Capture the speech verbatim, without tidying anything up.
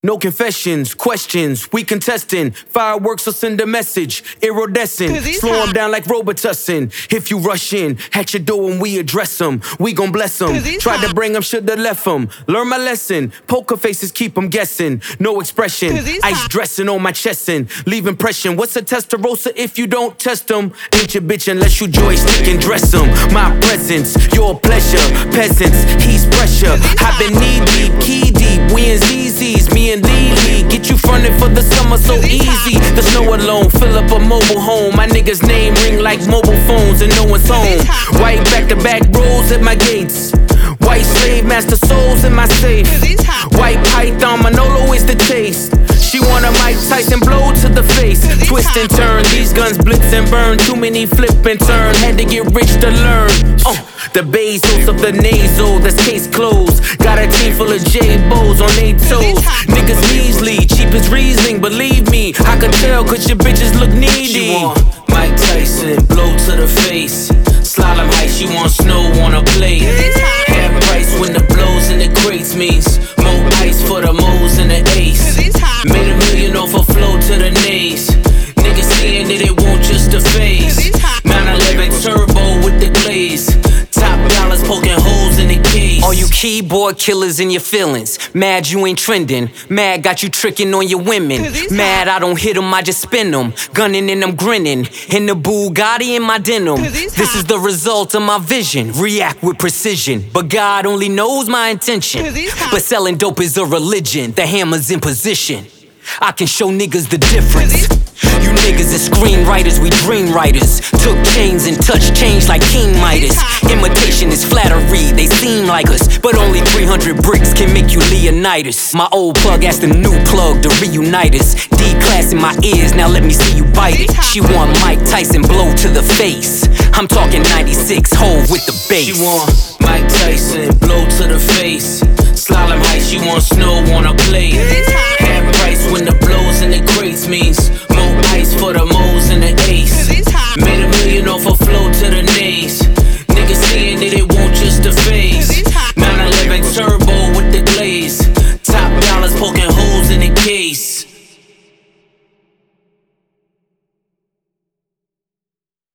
No confessions, questions, we contesting. Fireworks will send a message, iridescent. Slow them down like Robitussin. If you rush in, at your door when we address them, we gon' bless them. Tried to bring them, shoulda left them. Learn my lesson, poker faces keep them guessing. No expression, ice dressing on my chest and leave impression. What's a Testarossa if you don't test them? Ain't your bitch unless you joystick and dress them. My presence, your pleasure, peasants, he's pressure. I've been knee deep, key deep, we in Z Z's, me and Lee Lee. Get you fronted for the summer so easy. The snow alone, fill up a mobile home. My niggas name ring like mobile phones and no one's home. White back-to-back rolls at my gates. White slave master souls in my safe. White python Manolo is the taste. She want a Mike Tyson blow to the face. Twist and turn, these guns blitz and burn. Too many flip and turn, had to get rich to learn. Uh, the Bezos of the nasal, that's case closed. Got a team full of J-Bos on eight toes. Niggas measly, cheap as Riesling, believe me. I can tell cause your bitches look needy. She want Mike Tyson, blow to the face. Slalom height, she want snow on a plate. Half price when the blows in the crates means more ice for the moles and the ace. Made a million off a flow to the nays. Niggas saying that it won't just a phase. nine eleven turbo with the glaze. Top dollars poking holes in the case. All you keyboard killers in your feelings. Mad you ain't trending. Mad got you tricking on your women. Mad I don't hit them, I just spin them. Gunning and I'm grinning. In the Bugatti in my denim. This is the result of my vision. React with precision. But God only knows my intention. But selling dope is a religion. The hammer's in position. I can show niggas the difference. You niggas are screenwriters, we dream writers. Took chains and touched change like King Midas. Imitation is flattery, they seem like us. But only three hundred bricks can make you Leonidas. My old plug asked the new plug to reunite us. D-class in my ears, now let me see you bite it. She want Mike Tyson blow to the face. I'm talking ninety-six hole with the bass. She want Mike Tyson blow to the face. Slalom height, she want snow